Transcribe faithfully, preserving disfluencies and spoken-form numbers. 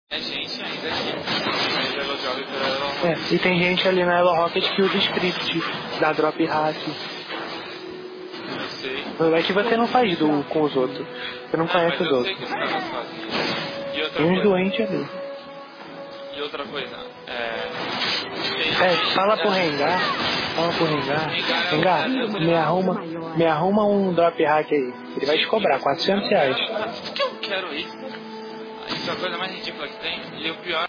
É gente ainda aqui. Mas ela joga pela Elo Rocket. É, e tem gente ali na Elo Rocket que usa script da Drop Hack. Eu sei. É que você não faz duo com os outros. Você não Ah, conhece mas os eu sei outros. que os caras fazem isso. E outra Tem uns coisa. doentes ali. E outra coisa. É. Tem É, gente- fala pro é, Rengar. Fala pro Rengar. Rengar é o- Rengar, é o- me arruma, me arruma um Drop Hack aí. Ele vai te cobrar quatrocentos reais. Por que eu quero isso? Isso é a coisa mais ridícula que tem. E o pior